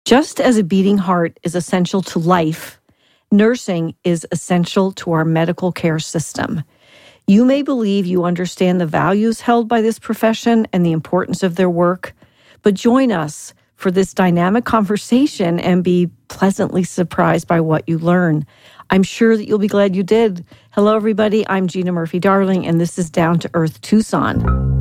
Just as a beating heart is essential to life, nursing is essential to our medical care system. You may believe you understand the values held by this profession and the importance of their work, but join us for this dynamic conversation and be pleasantly surprised by what you learn. I'm sure that you'll be glad you did. Hello, everybody. I'm Gina Murphy-Darling, and this is Down to Earth Tucson.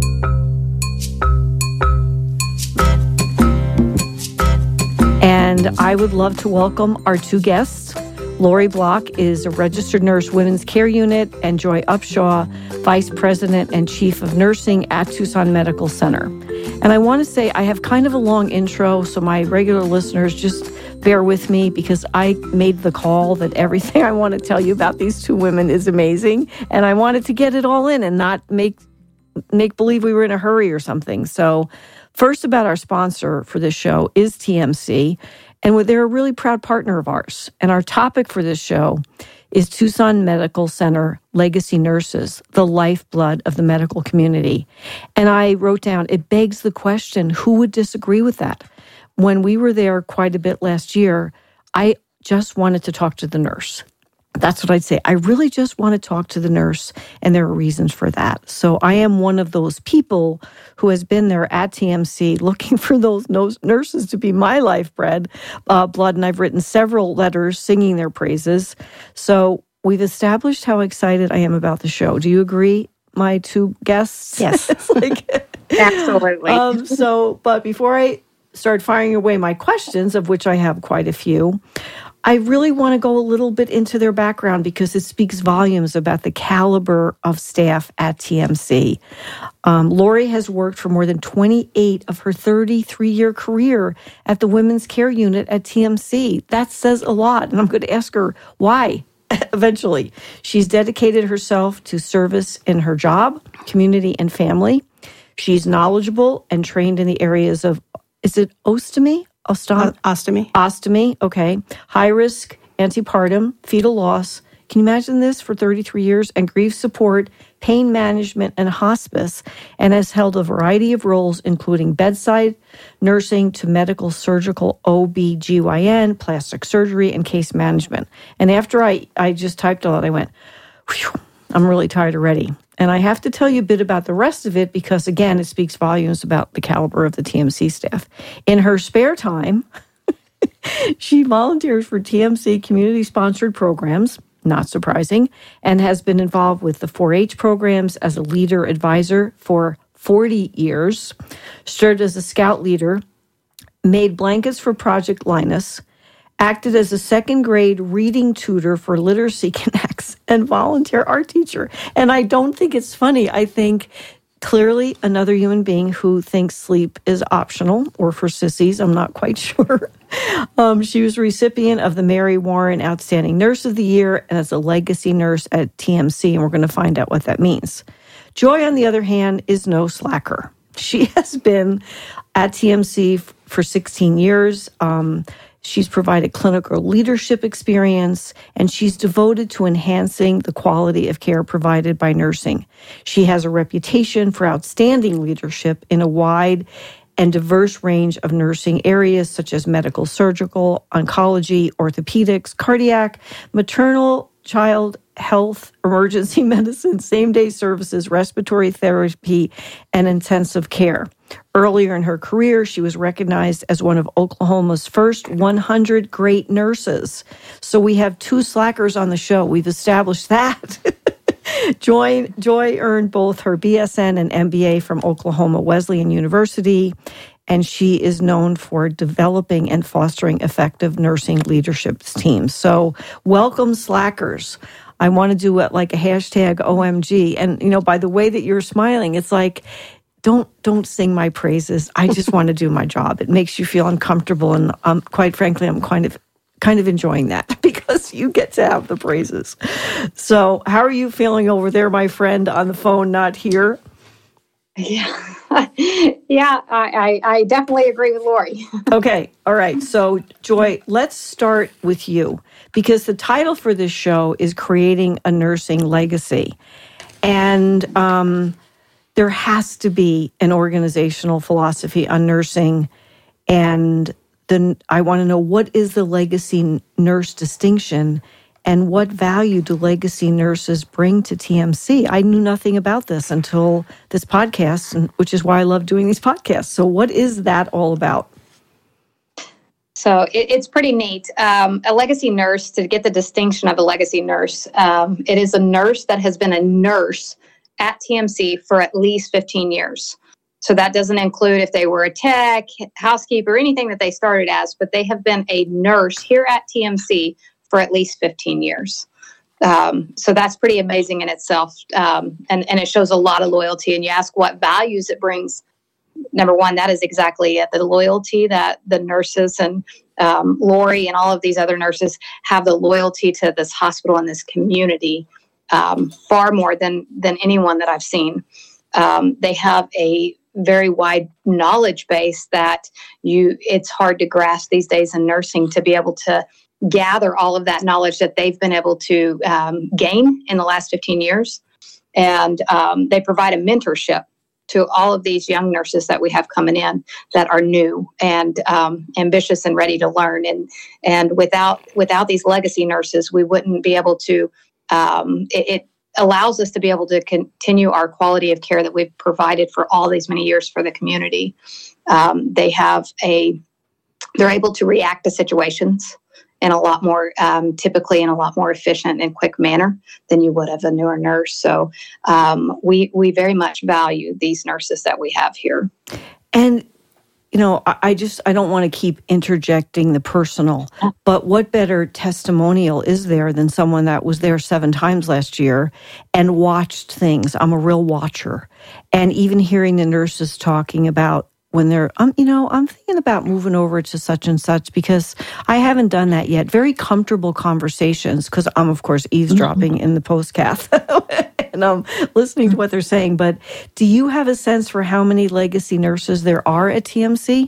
And I would love to welcome our two guests. Lori Block is a registered nurse, Women's Care Unit, and Joy Upshaw, Vice President and Chief of Nursing at Tucson Medical Center. And I want to say I have kind of a long intro, so my regular listeners just bear with me because I made the call that everything I want to tell you about these two women is amazing. And I wanted to get it all in and not make believe we were in a hurry or something. So first, about our sponsor for this show is TMC, and they're a really proud partner of ours. And our topic for this show is Tucson Medical Center Legacy Nurses, the lifeblood of the medical community. And I wrote down, it begs the question, who would disagree with that? When we were there quite a bit last year, I just wanted to talk to the nurse. That's what I'd say. I really just want to talk to the nurse, and there are reasons for that. So I am one of those people who has been there at TMC looking for those nurses to be my lifeblood, and I've written several letters singing their praises. So we've established how excited I am about the show. Do you agree, my two guests? Yes. Absolutely. But before I start firing away my questions, of which I have quite a few, I really want to go a little bit into their background because it speaks volumes about the caliber of staff at TMC. Lori has worked for more than 28 of her 33-year career at the Women's Care Unit at TMC. That says a lot, and I'm going to ask her why eventually. She's dedicated herself to service in her job, community, and family. She's knowledgeable and trained in the areas of, is it ostomy? Ostomy, okay. High risk, antepartum, fetal loss. Can you imagine this for 33 years? And grief support, pain management, and hospice, and has held a variety of roles, including bedside nursing to medical, surgical, OB/GYN, plastic surgery, and case management. And after I just typed all that, I went, whew, I'm really tired already. And I have to tell you a bit about the rest of it because, again, it speaks volumes about the caliber of the TMC staff. In her spare time, she volunteers for TMC community-sponsored programs, not surprising, and has been involved with the 4-H programs as a leader advisor for 40 years, served as a scout leader, made blankets for Project Linus, acted as a second-grade reading tutor for Literacy Connects, and volunteer art teacher. And I don't think it's funny. I think clearly another human being who thinks sleep is optional, or for sissies, I'm not quite sure. She was a recipient of the Mary Warren Outstanding Nurse of the Year and as a legacy nurse at TMC, and we're going to find out what that means. Joy, on the other hand, is no slacker. She has been at TMC for 16 years. She's provided clinical leadership experience, and she's devoted to enhancing the quality of care provided by nursing. She has a reputation for outstanding leadership in a wide and diverse range of nursing areas such as medical, surgical, oncology, orthopedics, cardiac, maternal, child health, emergency medicine, same-day services, respiratory therapy, and intensive care. Earlier in her career, she was recognized as one of Oklahoma's first 100 great nurses. So we have two slackers on the show. We've established that. Joy earned both her BSN and MBA from Oklahoma Wesleyan University, and she is known for developing and fostering effective nursing leadership teams. So welcome, slackers. I want to do like a hashtag OMG. And, by the way that you're smiling, it's like, don't sing my praises. I just want to do my job. It makes you feel uncomfortable. And quite frankly, I'm kind of enjoying that because you get to have the praises. So how are you feeling over there, my friend on the phone, not here? Yeah. I definitely agree with Lori. Okay. All right. So Joy, let's start with you because the title for this show is Creating a Nursing Legacy. And there has to be an organizational philosophy on nursing and I want to know, what is the legacy nurse distinction, and what value do legacy nurses bring to TMC? I knew nothing about this until this podcast, which is why I love doing these podcasts. So what is that all about? So it's pretty neat. A legacy nurse, to get the distinction of a legacy nurse, it is a nurse that has been a nurse at TMC for at least 15 years. So that doesn't include if they were a tech, housekeeper, anything that they started as, but they have been a nurse here at TMC for at least 15 years. So that's pretty amazing in itself. And it shows a lot of loyalty. And you ask what values it brings. Number one, that is exactly it. The loyalty that the nurses and Lori and all of these other nurses have, the loyalty to this hospital and this community, far more than anyone that I've seen. They have a very wide knowledge base that it's hard to grasp these days in nursing, to be able to gather all of that knowledge that they've been able to gain in the last 15 years. And they provide a mentorship to all of these young nurses that we have coming in that are new and ambitious and ready to learn. And without these legacy nurses, we wouldn't be able to, it allows us to be able to continue our quality of care that we've provided for all these many years for the community. They're able to react to situations in a lot more, typically in a lot more efficient and quick manner than you would have a newer nurse. So we very much value these nurses that we have here. And, I don't want to keep interjecting the personal, but what better testimonial is there than someone that was there 7 times last year and watched things? I'm a real watcher. And even hearing the nurses talking about when they're, I'm thinking about moving over to such and such, because I haven't done that yet. Very comfortable conversations, because I'm, of course, eavesdropping in the postcath and I'm listening to what they're saying. But do you have a sense for how many legacy nurses there are at TMC?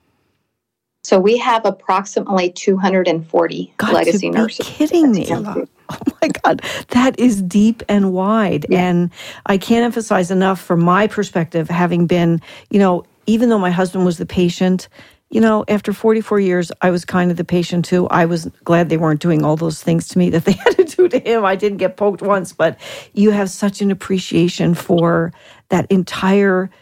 So we have approximately 240 legacy nurses. Kidding me. Oh my God, that is deep and wide. Yeah. And I can't emphasize enough from my perspective, having been, even though my husband was the patient, after 44 years, I was kind of the patient too. I was glad they weren't doing all those things to me that they had to do to him. I didn't get poked once, but you have such an appreciation for that entire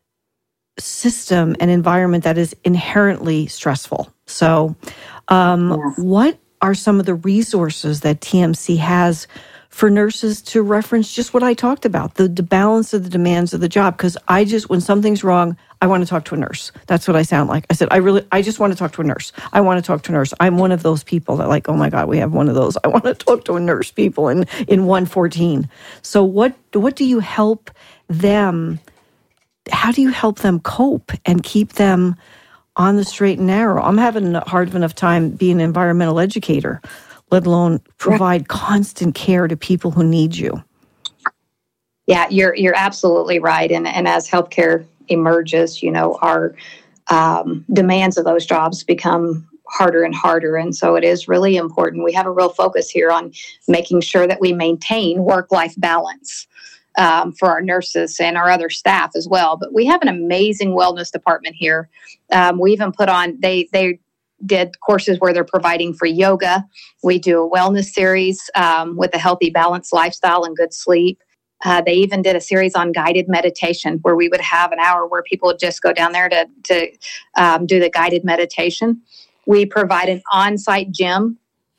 system and environment that is inherently stressful. So what are some of the resources that TMC has for nurses to reference just what I talked about, the balance of the demands of the job? Because when something's wrong, I want to talk to a nurse. That's what I sound like. I said, I just want to talk to a nurse. I want to talk to a nurse. I'm one of those people that oh my God, we have one of those. I want to talk to a nurse, people in 114. So what do you help them? How do you help them cope and keep them on the straight and narrow? I'm having a hard enough time being an environmental educator, let alone provide constant care to people who need you. Yeah, you're absolutely right. And as healthcare emerges, our demands of those jobs become harder and harder. And so it is really important. We have a real focus here on making sure that we maintain work-life balance for our nurses and our other staff as well. But we have an amazing wellness department here. We even put on, they did courses where they're providing free yoga. We do a wellness series with a healthy, balanced lifestyle and good sleep. They even did a series on guided meditation where we would have an hour where people would just go down there to do the guided meditation. We provide an on-site gym.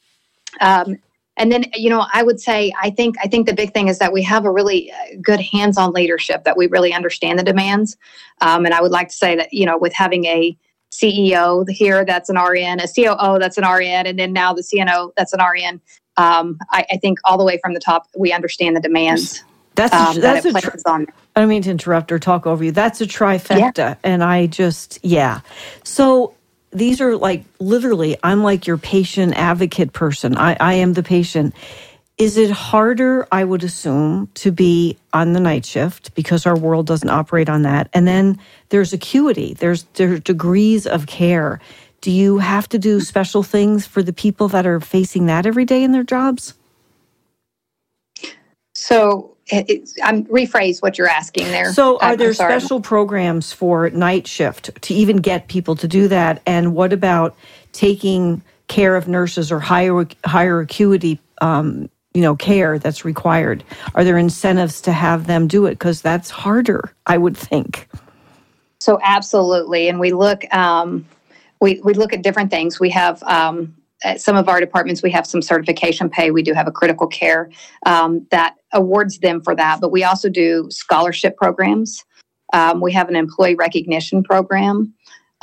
And then, I would say, I think the big thing is that we have a really good hands-on leadership, that we really understand the demands. And I would like to say that, with having a CEO here that's an RN, a COO that's an RN, and then now the CNO that's an RN, I think all the way from the top, we understand the demands. That's I don't mean to interrupt or talk over you. That's a trifecta. Yeah. And I just, So these are literally, I'm like your patient advocate person. I am the patient. Is it harder, I would assume, to be on the night shift because our world doesn't operate on that? And then there's acuity. There's degrees of care. Do you have to do special things for the people that are facing that every day in their jobs? So I'm rephrase what you're asking there. So are there special programs for night shift to even get people to do that? And what about taking care of nurses or higher acuity care that's required? Are there incentives to have them do it? Because that's harder, I would think. So absolutely. And we look we look at different things. We have at some of our departments, we have some certification pay. We do have a critical care that awards them for that. But we also do scholarship programs. We have an employee recognition program.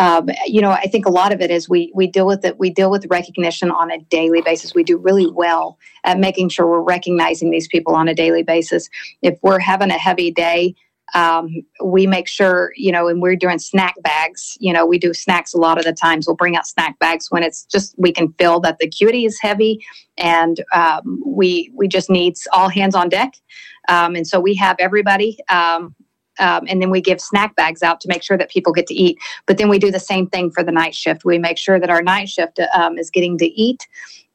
I think a lot of it is we deal with it. We deal with recognition on a daily basis. We do really well at making sure we're recognizing these people on a daily basis. If we're having a heavy day, we make sure, and we're doing snack bags, we do snacks a lot of the times. We'll bring out snack bags when it's just, we can feel that the acuity is heavy and we just need all hands on deck. And so we have everybody, and then we give snack bags out to make sure that people get to eat. But then we do the same thing for the night shift. We make sure that our night shift is getting to eat.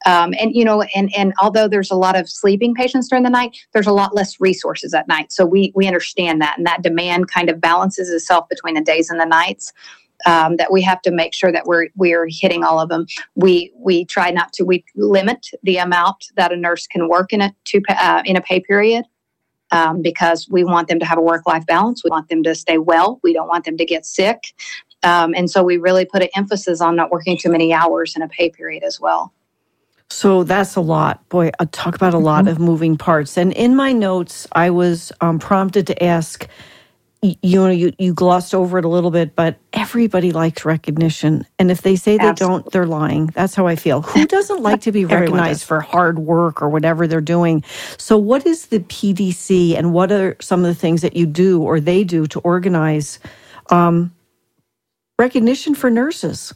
And although there's a lot of sleeping patients during the night, there's a lot less resources at night. So we understand that, and that demand kind of balances itself between the days and the nights. That we have to make sure that we're hitting all of them. We try not to. We limit the amount that a nurse can work in a pay period. Because we want them to have a work-life balance. We want them to stay well. We don't want them to get sick. And so we really put an emphasis on not working too many hours in a pay period as well. So that's a lot. Boy, I talk about a lot of moving parts. And in my notes, I was prompted to ask, you glossed over it a little bit, but everybody likes recognition. And if they say they don't, they're lying. That's how I feel. Who doesn't like to be recognized for hard work or whatever they're doing? So what is the PDC, and what are some of the things that you do or they do to organize recognition for nurses?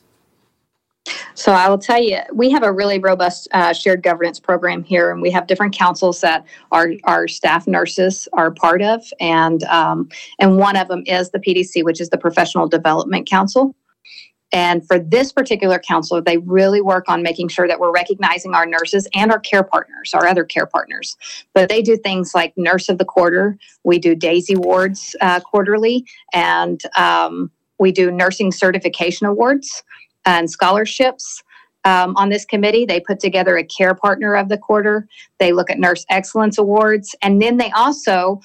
So I will tell you, we have a really robust shared governance program here, and we have different councils that our staff nurses are part of, and one of them is the PDC, which is the Professional Development Council. And for this particular council, they really work on making sure that we're recognizing our nurses and our care partners, our other care partners. But they do things like Nurse of the Quarter. We do Daisy Awards quarterly, and we do Nursing Certification Awards and scholarships. On this committee, they put together a care partner of the quarter. They look at Nurse Excellence Awards, and then they also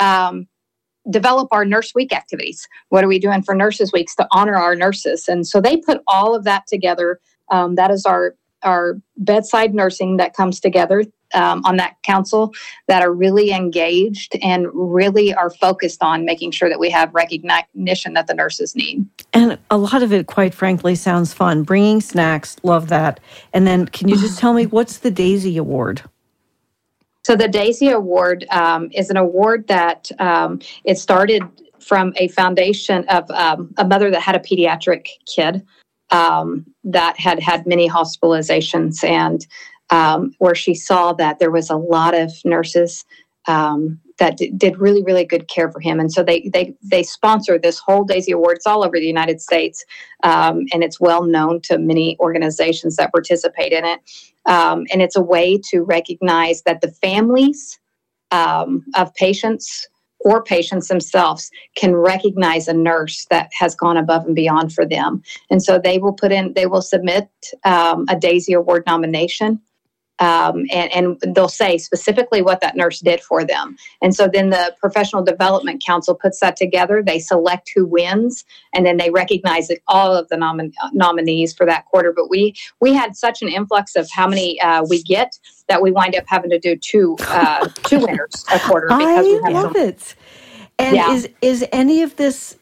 develop our Nurse Week activities. What are we doing for Nurses Weeks to honor our nurses? And so they put all of that together. That is our bedside nursing that comes together on that council, that are really engaged and really are focused on making sure that we have recognition that the nurses need. And a lot of it, quite frankly, sounds fun. Bringing snacks, love that. And then can you just tell me, what's the Daisy Award? So the Daisy Award is an award that it started from a foundation of a mother that had a pediatric kid that had many hospitalizations, and where she saw that there was a lot of nurses that did really, really good care for him. And so they sponsor this whole Daisy Award. It's all over the United States, and it's well known to many organizations that participate in it. And it's a way to recognize that the families of patients or patients themselves can recognize a nurse that has gone above and beyond for them. And so they will submit a Daisy Award nomination. And they'll say specifically what that nurse did for them. And so then the Professional Development Council puts that together. They select who wins, and then they recognize all of the nominees for that quarter. But we had such an influx of how many we get that we wind up having to do two winners a quarter. Because I love it. And is any of this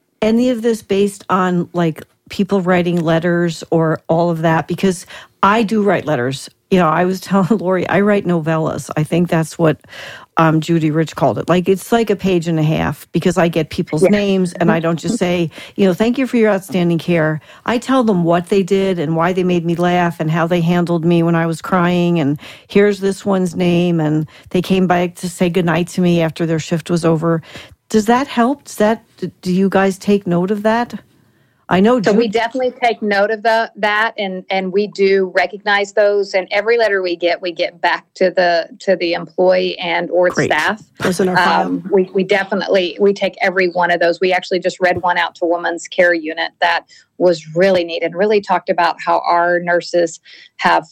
based on like people writing letters or all of that? Because I do write letters. I was telling Lori, I write novellas. I think that's what Judy Rich called it. Like, it's like a page and a half, because I get people's names, and I don't just say, thank you for your outstanding care. I tell them what they did and why they made me laugh and how they handled me when I was crying. And here's this one's name. And they came back to say goodnight to me after their shift was over. Does that help? Do you guys take note of that? I know. So we definitely take note of that, and we do recognize those. And every letter we get back to the employee and or staff. Those in our file. We definitely take every one of those. We actually just read one out to Women's Care Unit that was really neat and really talked about how our nurses have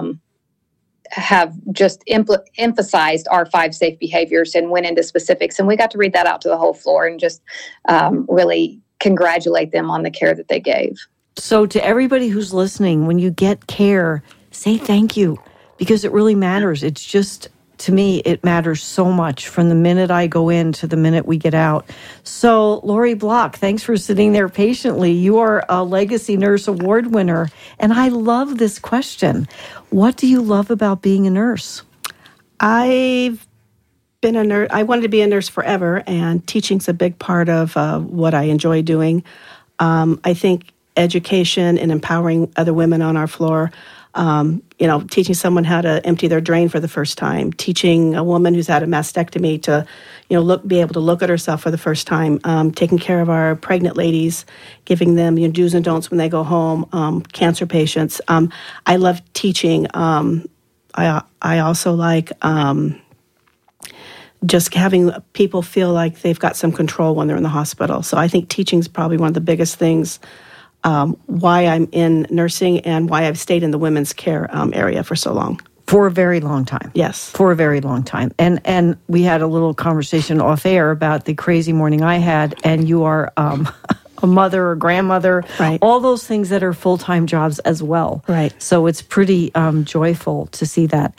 just emphasized our 5 safe behaviors and went into specifics. And we got to read that out to the whole floor and just really congratulate them on the care that they gave. So to everybody who's listening, when you get care, say thank you, because it really matters. It's just, to me, it matters so much from the minute I go in to the minute we get out. So Lori Block, thanks for sitting there patiently. You are a Legacy Nurse Award winner. And I love this question. What do you love about being a nurse? I've been a nurse. I wanted to be a nurse forever, and teaching's a big part of what I enjoy doing. I think education and empowering other women on our floor, teaching someone how to empty their drain for the first time, teaching a woman who's had a mastectomy to, be able to look at herself for the first time, taking care of our pregnant ladies, giving them do's and don'ts when they go home, cancer patients. I love teaching. I also like just having people feel like they've got some control when they're in the hospital. So I think teaching is probably one of the biggest things, why I'm in nursing and why I've stayed in the women's care area for so long. For a very long time. Yes. For a very long time. And we had a little conversation off air about the crazy morning I had, and you are a mother or grandmother, right. All those things that are full-time jobs as well. Right. So it's pretty joyful to see that.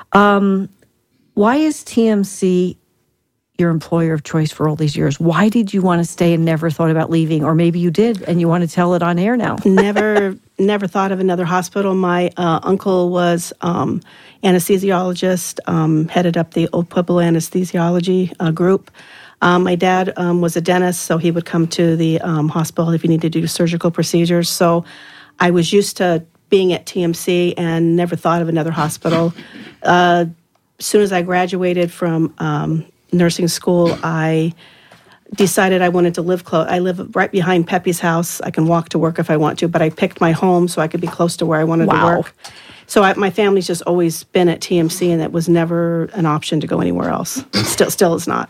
Why is TMC your employer of choice for all these years? Why did you want to stay and never thought about leaving? Or maybe you did and you want to tell it on air now. Never thought of another hospital. My uncle was anesthesiologist, headed up the Old Pueblo anesthesiology group. My dad was a dentist, so he would come to the hospital if he needed to do surgical procedures. So I was used to being at TMC and never thought of another hospital. As soon as I graduated from nursing school, I decided I wanted to live close. I live right behind Pepe's house. I can walk to work if I want to, but I picked my home so I could be close to where I wanted to work. So my family's just always been at TMC, and that was never an option to go anywhere else. Still is not.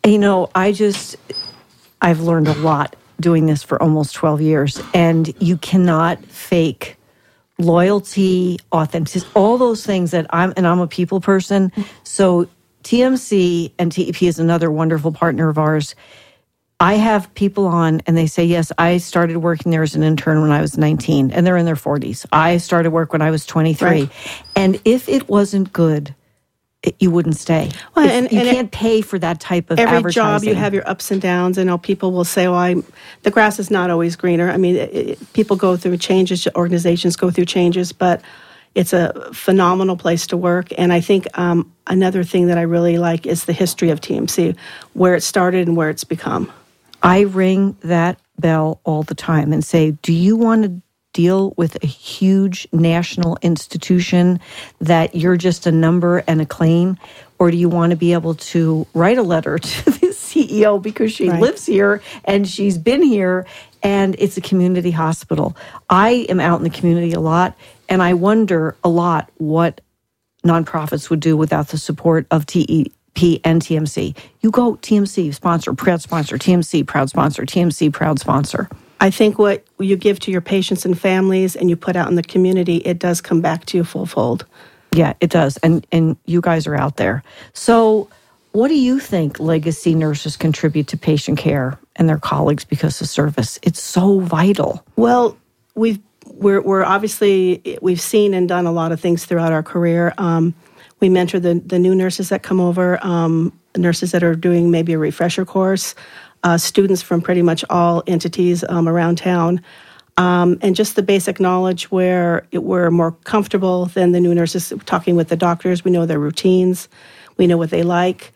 I've learned a lot doing this for almost 12 years, and you cannot fake loyalty, authenticity, all those things that I'm a people person. So TMC and TEP is another wonderful partner of ours. I have people on and they say, yes, I started working there as an intern when I was 19, and they're in their 40s. I started work when I was 23. Right. And if it wasn't good, you wouldn't stay. Well, you can't pay for that type of advertising. Every job you have your ups and downs. I know people will say, the grass is not always greener. I mean, people go through changes, organizations go through changes, but it's a phenomenal place to work. And I think another thing that I really like is the history of TMC, where it started and where it's become. I ring that bell all the time and say, do you want to deal with a huge national institution that you're just a number and a claim? Or do you want to be able to write a letter to the CEO because she lives here and she's been here and it's a community hospital? I am out in the community a lot, and I wonder a lot what nonprofits would do without the support of TEP and TMC. You go, TMC, sponsor, proud sponsor, TMC, proud sponsor, TMC, proud sponsor. I think what you give to your patients and families and you put out in the community, it does come back to you full-fold. Yeah, it does. And you guys are out there. So what do you think legacy nurses contribute to patient care and their colleagues because of service? It's so vital. Well, we're obviously, we've seen and done a lot of things throughout our career. We mentor the new nurses that come over, nurses that are doing maybe a refresher course, students from pretty much all entities around town. And just the basic knowledge where we're more comfortable than the new nurses talking with the doctors. We know their routines. We know what they like.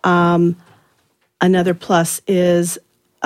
Another plus is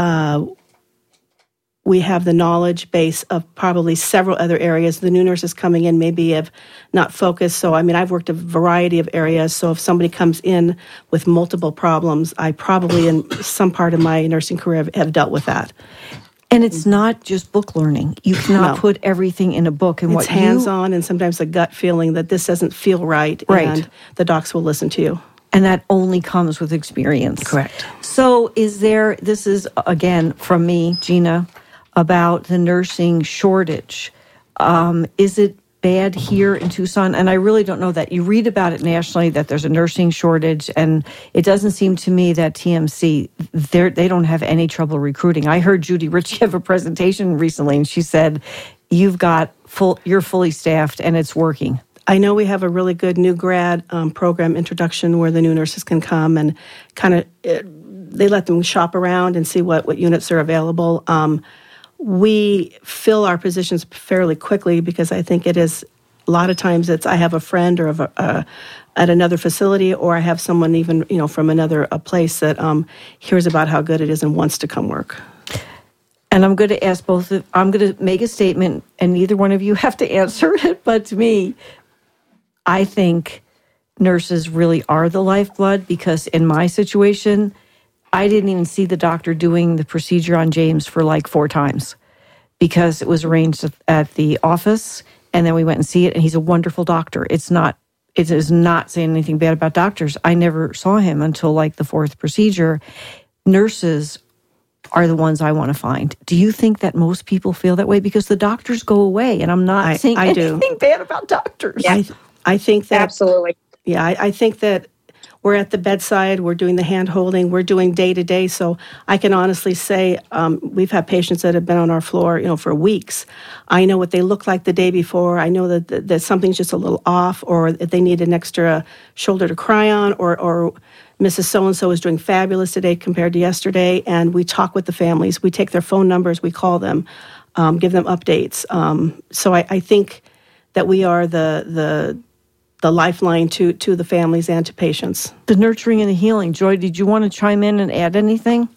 we have the knowledge base of probably several other areas. The new nurses coming in maybe have not focused. So, I've worked a variety of areas. So if somebody comes in with multiple problems, I probably in some part of my nursing career have dealt with that. And it's not just book learning. You cannot put everything in a book. And it's hands-on, and sometimes a gut feeling that this doesn't feel right, and the docs will listen to you. And that only comes with experience. Correct. So this is, again, from me, Gina, about the nursing shortage. Is it bad here in Tucson? And I really don't know that. You read about it nationally, that there's a nursing shortage, and it doesn't seem to me that TMC, they don't have any trouble recruiting. I heard Judy Ritchie have a presentation recently, and she said, you're fully staffed, and it's working. I know we have a really good new grad program introduction where the new nurses can come and kind of, they let them shop around and see what units are available. We fill our positions fairly quickly because I think it is, a lot of times I have a friend or at another facility, or I have someone even, from another place that hears about how good it is and wants to come work. And I'm going to ask I'm going to make a statement, and neither one of you have to answer it, but to me, I think nurses really are the lifeblood, because in my situation, I didn't even see the doctor doing the procedure on James for like 4 times, because it was arranged at the office, and then we went and see it, and he's a wonderful doctor. It is not saying anything bad about doctors. I never saw him until like the 4th procedure. Nurses are the ones I want to find. Do you think that most people feel that way? Because the doctors go away, and I'm not saying anything bad about doctors. Yeah. I think that... Absolutely. Yeah, I think that we're at the bedside, we're doing the hand-holding, we're doing day-to-day, so I can honestly say we've had patients that have been on our floor, for weeks. I know what they look like the day before. I know that something's just a little off, or if they need an extra shoulder to cry on, or Mrs. So-and-so is doing fabulous today compared to yesterday, and we talk with the families. We take their phone numbers, we call them, give them updates. So I think that we are the lifeline to the families and to patients. The nurturing and the healing. Joy, did you want to chime in and add anything?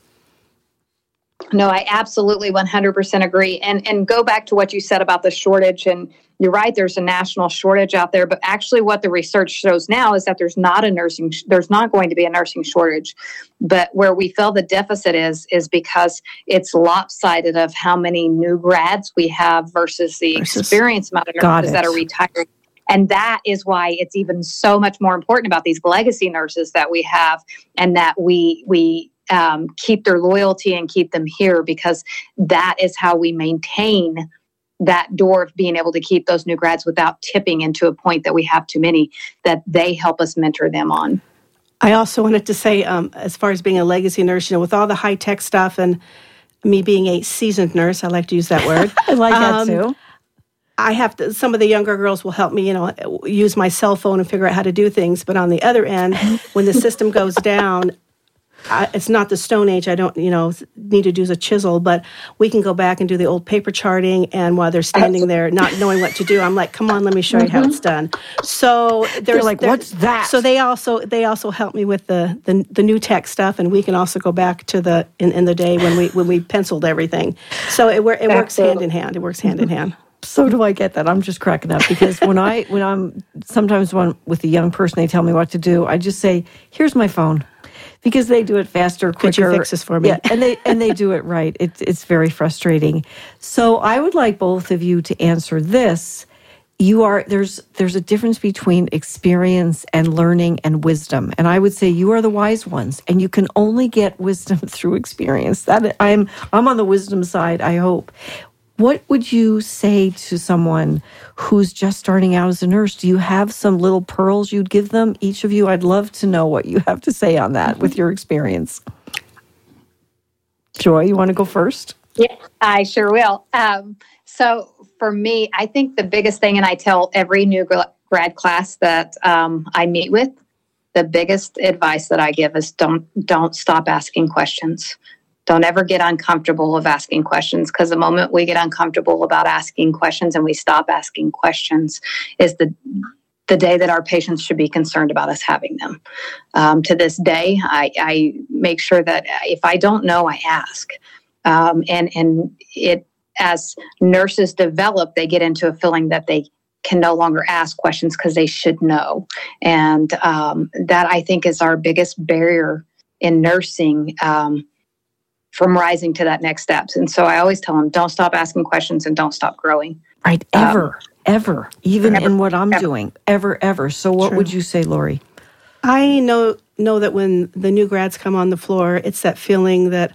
No, I absolutely 100% agree. And go back to what you said about the shortage. And you're right, there's a national shortage out there. But actually what the research shows now is that there's not going to be a nursing shortage. But where we feel the deficit is because it's lopsided of how many new grads we have versus the experienced amount of nurses that are retired. And that is why it's even so much more important about these legacy nurses that we have, and that we keep their loyalty and keep them here, because that is how we maintain that door of being able to keep those new grads without tipping into a point that we have too many, that they help us mentor them on. I also wanted to say, as far as being a legacy nurse, with all the high-tech stuff and me being a seasoned nurse, I like to use that word. I like that too. I have to, some of the younger girls will help me, use my cell phone and figure out how to do things. But on the other end, when the system goes down, it's not the Stone Age. I don't, need to do a chisel, but we can go back and do the old paper charting. And while they're standing there not knowing what to do, I'm like, come on, let me show you how it's done. So they're like, what's that? So they also help me with the new tech stuff, and we can also go back to in the day when we penciled everything. So it works hand in hand. It works hand in hand. So do I get that. I'm just cracking up, because when I'm sometimes with a young person, they tell me what to do. I just say, here's my phone, because they do it faster, quicker. Could you fix this for me? Yeah, and they do it right. It's very frustrating. So I would like both of you to answer this. There's a difference between experience and learning and wisdom. And I would say you are the wise ones, and you can only get wisdom through experience. That I'm on the wisdom side, I hope. What would you say to someone who's just starting out as a nurse? Do you have some little pearls you'd give them? Each of you, I'd love to know what you have to say on that with your experience. Joy, you want to go first? Yeah, I sure will. So for me, I think the biggest thing, and I tell every new grad class that I meet with, the biggest advice that I give is don't stop asking questions. Don't ever get uncomfortable of asking questions, because the moment we get uncomfortable about asking questions and we stop asking questions is the day that our patients should be concerned about us having them. To this day, I make sure that if I don't know, I ask. And it, as nurses develop, they get into a feeling that they can no longer ask questions because they should know. And that, I think, is our biggest barrier in nursing. from rising to that next steps. And so I always tell them, don't stop asking questions and don't stop growing. Right. Ever, even in what I'm doing, ever. So what would you say, Lori? I know that when the new grads come on the floor, it's that feeling that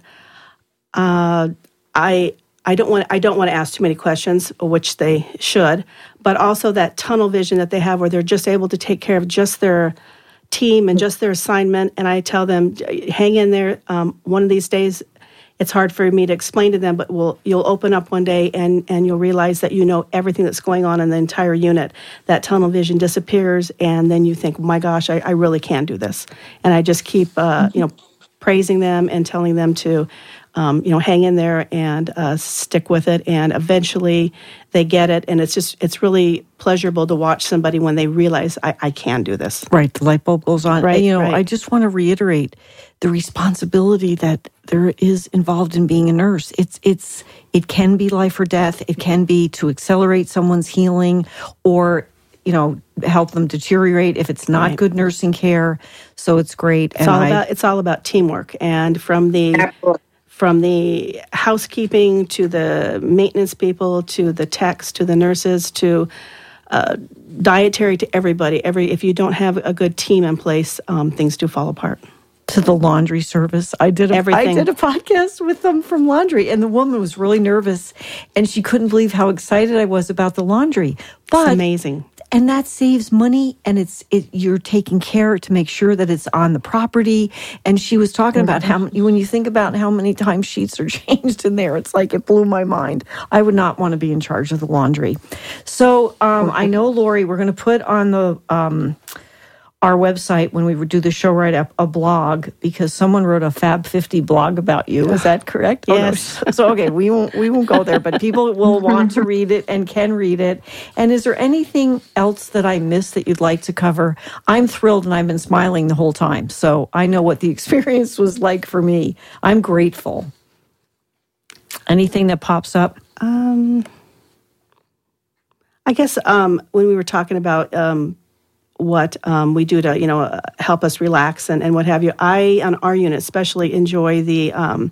I don't want to ask too many questions, which they should, but also that tunnel vision that they have where they're just able to take care of just their team and just their assignment. And I tell them, hang in there. One of these days, it's hard for me to explain to them, but you'll open up one day and you'll realize that you know everything that's going on in the entire unit. That tunnel vision disappears, and then you think, my gosh, I really can do this. And I just keep, praising them and telling them to, hang in there and stick with it. And eventually they get it. And it's really pleasurable to watch somebody when they realize I can do this. Right. The light bulb goes on. Right. And, I just want to reiterate the responsibility that there is involved in being a nurse. It can be life or death. It can be to accelerate someone's healing or, help them deteriorate if it's not good nursing care. So it's great. It's all about teamwork. And from the housekeeping to the maintenance people to the techs to the nurses to dietary to everybody. If you don't have a good team in place, things do fall apart. To the laundry service. I did a podcast with them from laundry, and the woman was really nervous, and she couldn't believe how excited I was about the laundry. It's amazing. And that saves money, and you're taking care to make sure that it's on the property. And she was talking about when you think about how many times sheets are changed in there, it's like it blew my mind. I would not want to be in charge of the laundry. So I know, Lori, we're going to put on the our website when we would do the show write up a blog because someone wrote a Fab 50 blog about you. Is that correct? Yes. Oh, no. So okay, we won't go there, but people will want to read it and can read it. And is there anything else that I missed that you'd like to cover? I'm thrilled and I've been smiling the whole time. So I know what the experience was like for me. I'm grateful. Anything that pops up? I guess when we were talking about what we do to, help us relax and what have you. I, on our unit, especially enjoy the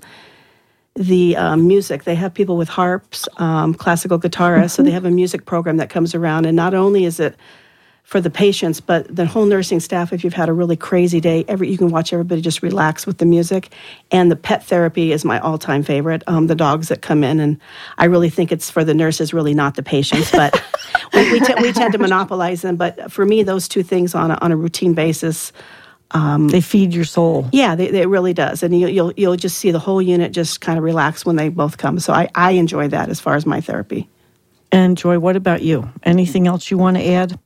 music. They have people with harps, classical guitarists, so they have a music program that comes around. And not only is it for the patients, but the whole nursing staff, if you've had a really crazy day, you can watch everybody just relax with the music. And the pet therapy is my all-time favorite, the dogs that come in. And I really think it's for the nurses, really not the patients, but we tend to monopolize them. But for me, those two things on a routine basis, they feed your soul. Yeah, it really does. And you'll just see the whole unit just kind of relax when they both come. So I enjoy that as far as my therapy. And Joy, what about you? Anything else you want to add?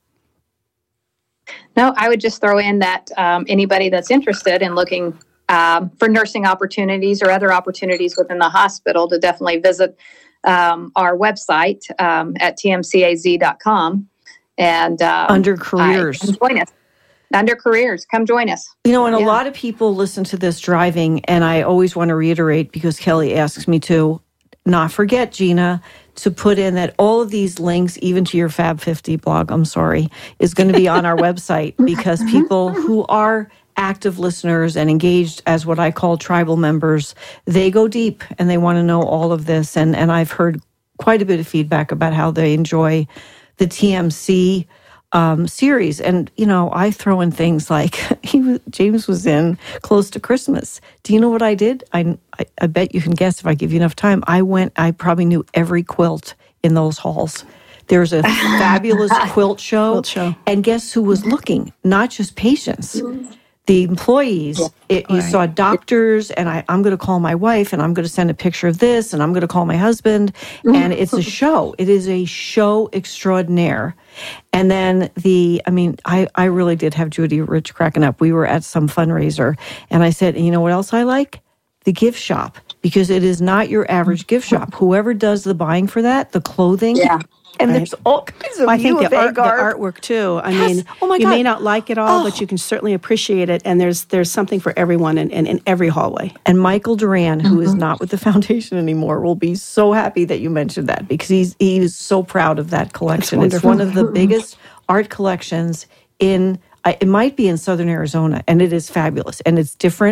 No, I would just throw in that anybody that's interested in looking for nursing opportunities or other opportunities within the hospital to definitely visit our website at tmcaz.com. And under careers. Come join us. Under careers, come join us. And a lot of people listen to this driving, and I always want to reiterate because Kelly asks me to not forget, Gina, to put in that all of these links, even to your Fab 50 blog, is going to be on our website because people who are active listeners and engaged as what I call tribal members, they go deep and they want to know all of this. And I've heard quite a bit of feedback about how they enjoy the TMC series. And, I throw in things like James was in close to Christmas. Do you know what I did? I bet you can guess if I give you enough time. I probably knew every quilt in those halls. There's a fabulous quilt show. And guess who was looking? Not just patients. The employees, you saw doctors, and I'm going to call my wife, and I'm going to send a picture of this, and I'm going to call my husband, and it's a show. It is a show extraordinaire. And then I really did have Judy Rich cracking up. We were at some fundraiser, and I said, you know what else I like? The gift shop, because it is not your average gift shop. Whoever does the buying for that, the clothing, and there's all kinds of I think the artwork too. I mean, you may not like it all, but you can certainly appreciate it. And there's something for everyone in every hallway. And Michael Duran, who is not with the foundation anymore, will be so happy that you mentioned that because he is so proud of that collection. It's one of the biggest art collections it might be in Southern Arizona, and it is fabulous, and it's different,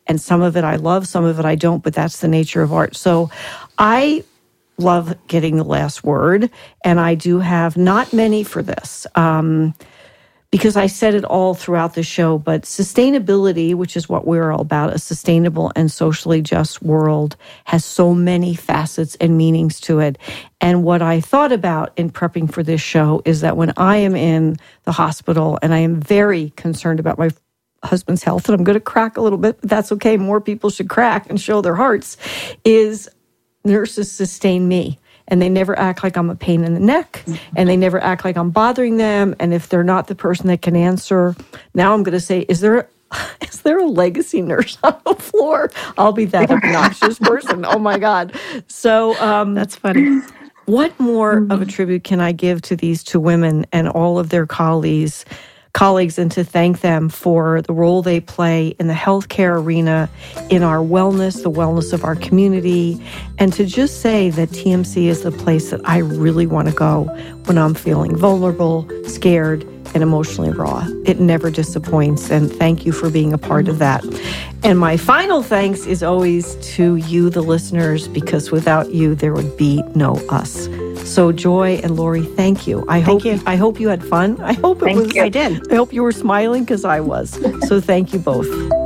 And some of it I love, some of it I don't, but that's the nature of art. So I love getting the last word, and I do have not many for this. Because I said it all throughout the show, but sustainability, which is what we're all about, a sustainable and socially just world, has so many facets and meanings to it. And what I thought about in prepping for this show is that when I am in the hospital and I am very concerned about my husband's health, and I'm going to crack a little bit, but that's okay. More people should crack and show their hearts, is nurses sustain me. And they never act like I'm a pain in the neck, and they never act like I'm bothering them. And if they're not the person that can answer, now I'm going to say, is there a legacy nurse on the floor? I'll be that obnoxious person. Oh my God. So that's funny. What more of a tribute can I give to these two women and all of their colleagues, and to thank them for the role they play in the healthcare arena, in our wellness, the wellness of our community, and to just say that TMC is the place that I really want to go when I'm feeling vulnerable, scared, and emotionally raw. It never disappoints, and thank you for being a part of that. And my final thanks is always to you, the listeners, because without you, there would be no us. So Joy and Lori, thank you. I hope you had fun. I hope I did. I hope you were smiling because I was. So thank you both.